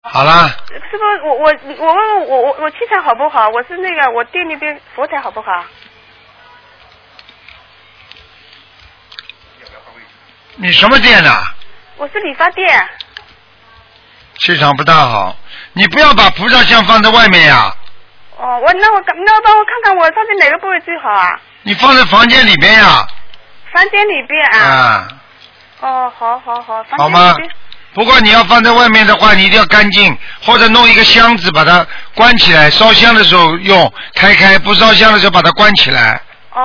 好啦。 师傅，我问我气场好不好？我是那个我店那边佛台好不好？ 你什么店的？ 我是理发店。 气场不大好，你不要把菩萨像放在外面呀。 哦，那帮我看看我放在哪个部位最好啊？ 你放在房间里边呀。 房间里边啊。 啊。 哦，好。 好吗？不过你要放在外面的话，你一定要干净，或者弄一个箱子把它关起来，烧香的时候用，开；不烧香的时候把它关起来。